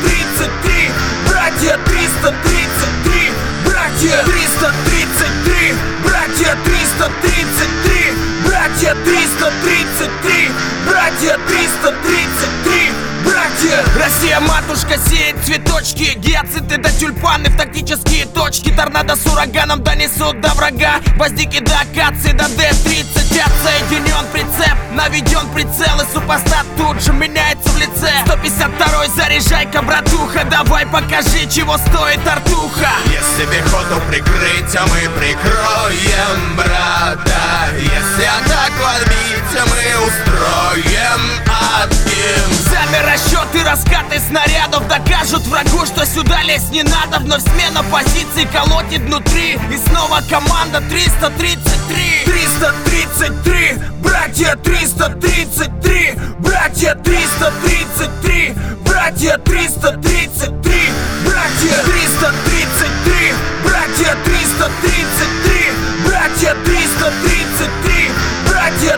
333, братья 333, братья 333, братья 333, братья 333, братья 333, братья. Россия, матушка, сеет цветочки, гиацинты да тюльпаны в тактические точки. Торнадо с ураганом донесут до врага, гвоздики до акации, до Д-30. Отсоединен прицеп, наведен прицел, и супостат тут же меняется в лице. 152-й, заряжай-ка, братуха, давай покажи, чего стоит артуха. Если пехоту прикрыть, а мы прикроем, брата. Если атаку отбить, а мы устроим отбим. Сами расчеты, раскаты снарядов докажут врагу, что сюда лезть не надо. Вновь смена позиций колотит внутри, и снова команда 333. 333, братья 333, братья 333, братья 333, братья 333, братья 333, братья 333, братья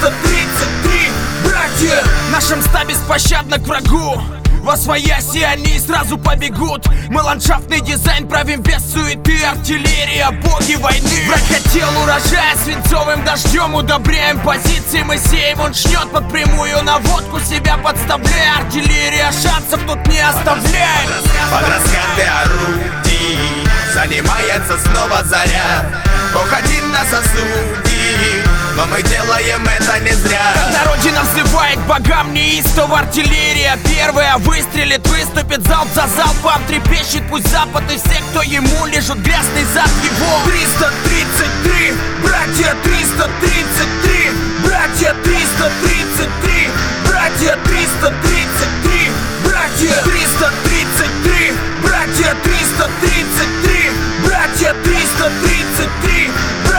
333, братья. В нашем стабе беспощадно к врагу. Восвояси, они сразу побегут. Мы ландшафтный дизайн правим без суеты. Артиллерия, боги войны. Враг хотел урожая, свинцовым дождем удобряем позиции, мы сеем, он шнет под прямую наводку, себя подставляя. Артиллерия шансов тут не оставляет. Под раскаты орудий занимается снова заря. Бог один нас осудит, но мы делаем это не зря. Когда родина взывает к богам неистово, артиллерия первая выстрелит, выступит залп за залпом. Трепещет пусть запад и все, кто ему лежит, грязный зад его. 333, братья 333, братья 333, братья 333, братья 333, братья 333, братья 333,